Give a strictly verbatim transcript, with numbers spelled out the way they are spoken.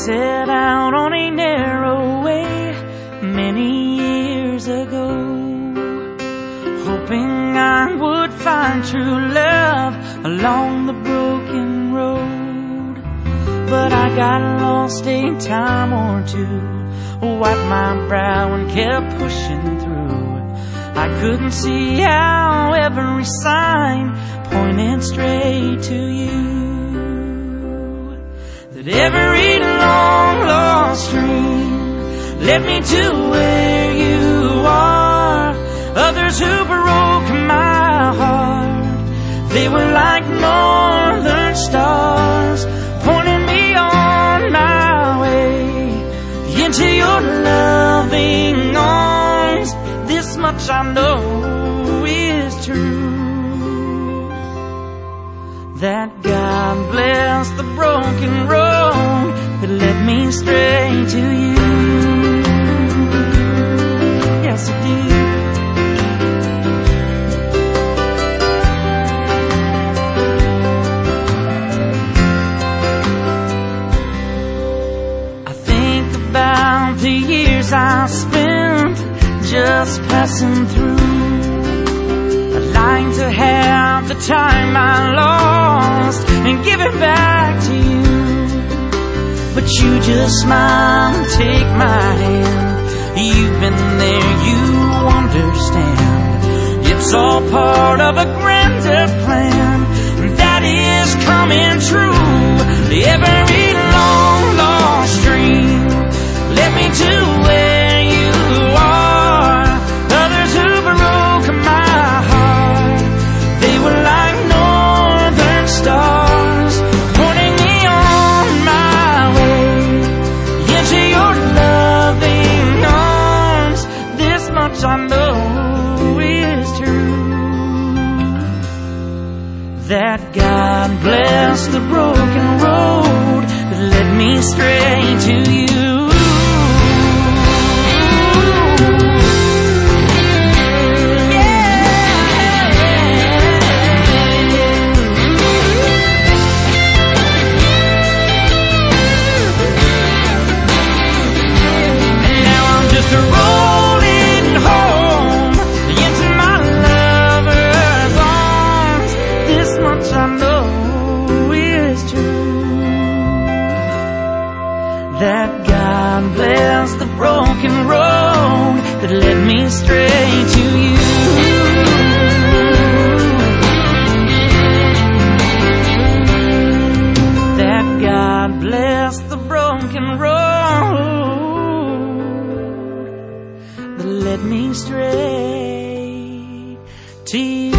set out on a narrow way many years ago, hoping I would find true love along the broken road. But I got lost a time or two, wiped my brow and kept pushing through. I couldn't see how every sign pointed straight to you. That every long lost dream led me to where you are. Others who broke my heart, they were like northern stars, pointing me on my way into your loving arms. This much I know is true, that God bless the broken road that led me straight to you. Yes, it did. I think about the years I spent just passing through. I'd like to have the time I lost and give it back to you, but you just smile and take my hand. You've been there, you understand. It's all part of a grander plan that is coming true. Every long lost dream led me to where you are. Others who broke my heart, they were like northern stars, pointing me on my way into your loving arms. This much I know is true, that God bless the broken road that led me straight to you. That God bless the broken road that led me straight to you. That God bless the broken road that led me straight to you.